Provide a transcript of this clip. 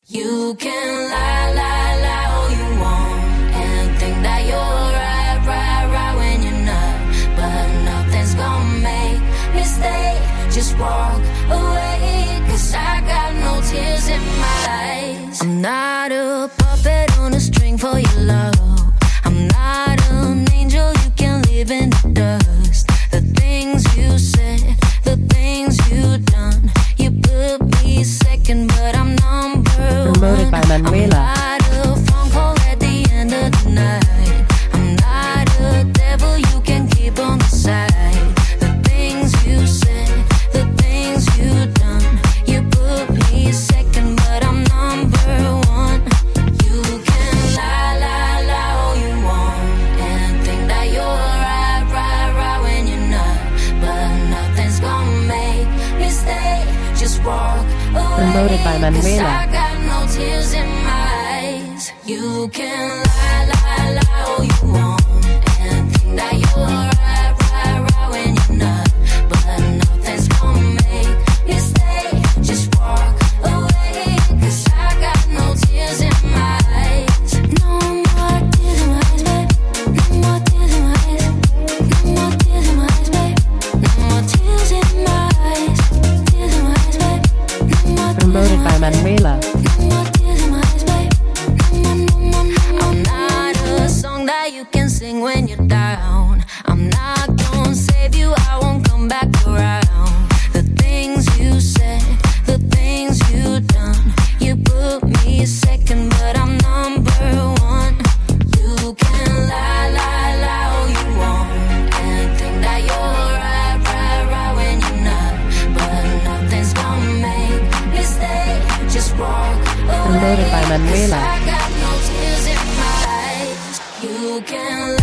You can lie, lie, lie all you want and think that you're right, right, right when you're not. But nothing's gonna make me stay. Just walk away, 'cause I got no tears in my eyes. I'm not a puppet on a string for your love. I'm not an angel you can leave in the dust. The things you said, the things you done, you put me second, but I'm number one. Promoted by Manuela. I'm not a phone call at the end of the night. I'm not a devil you can keep on the side. The things you said, the things you done, you put me second, but I'm number one. You can lie, lie, lie all you want and think that you're right, right, right when you're not. But nothing's gonna make me stay. Just walk away. Promoted by 'Cause Manuela. I got no tears in my eyes. You can lie, lie, lie all you want and think that you're right, right, right when you're not. But nothing's gonna make me stay. Just walk away, 'cause I got no tears in my eyes. No more tears in my eyes, babe. No more tears in my eyes. No more tears in my eyes, babe. No more tears in my eyes. Tears in my eyes, babe. No more tears. Promoted by Manuela. I'm not a song that you can sing when you're down. I'm not gonna save you, I won't come back around. The things you said, the things you done, you put me second, but I'm number one. You can lie, lie, lie all you want and think that you're right, right, right when you're not. But nothing's gonna make me stay. Just walk away. Promoted by Manuela. 'Cause I got no tears in my eyes. You can